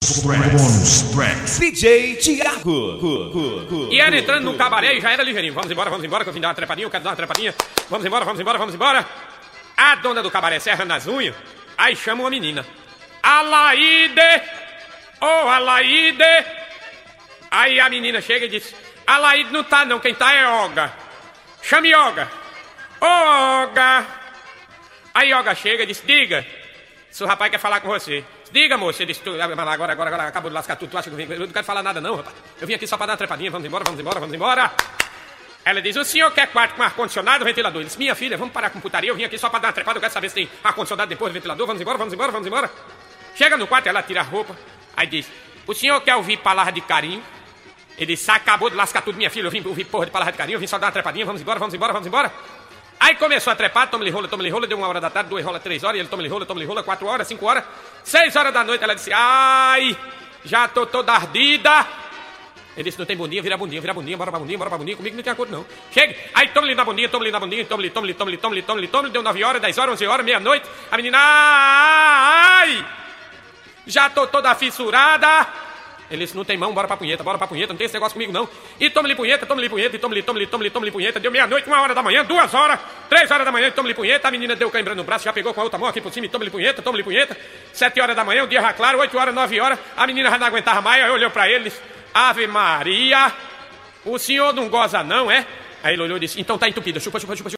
Bônus Tracks. DJ Thiago. E era entrando no cabaré e já era ligeirinho. Vamos embora, que eu vim dar uma trepadinha, eu quero dar uma trepadinha. Vamos embora. A dona do cabaré serrando as unhas, aí chama uma menina. Alaide! Ô, Alaide! Aí a menina chega e diz: Alaide não tá não, quem tá é Olga. Chame Olga. Ô, Olga! Aí Olga chega e diz: diga, se o rapaz quer falar com você. Diga, moça, ele disse: agora acabou de lascar tudo, tu acha que eu não quero falar nada não, rapaz. Eu vim aqui só pra dar uma trepadinha, vamos embora. Ela diz: o senhor quer quarto com ar-condicionado ou ventilador? Ele disse: minha filha, vamos parar com putaria, eu vim aqui só pra dar uma trepada, eu quero saber se tem ar-condicionado depois do ventilador, vamos embora. Chega no quarto, ela tira a roupa, aí diz: o senhor quer ouvir palavra de carinho? Ele disse: acabou de lascar tudo, minha filha, eu vim ouvir porra de palavra de carinho, eu vim só dar uma trepadinha, vamos embora. Aí começou a trepar, toma-lhe rola, deu 1 hora da tarde, 2 rola, 3 horas, e ele toma-lhe rola, 4 horas, 5 horas, 6 horas da noite, ela disse: ai, já tô toda ardida. Ele disse: não tem bundinha, vira bundinha, bora pra bundinha, comigo não tem acordo não. Chega, aí toma-lhe na bundinha, toma-lhe, deu 9 horas, 10 horas, 11 horas, meia-noite, a menina: ai, já tô toda fissurada. Ele disse: não tem mão, bora pra punheta, não tem esse negócio comigo não. E toma-lhe punheta, deu meia-noite, 1 hora da manhã, 2 horas, 3 horas da manhã, toma-lhe punheta, a menina deu cãibra no braço, já pegou com a outra mão aqui por cima e toma-lhe punheta, 7 horas da manhã, o dia já claro, 8 horas, 9 horas, a menina já não aguentava mais, aí olhou pra ele e disse: Ave Maria, o senhor não goza não, é? Aí ele olhou e disse: então tá entupido, chupa.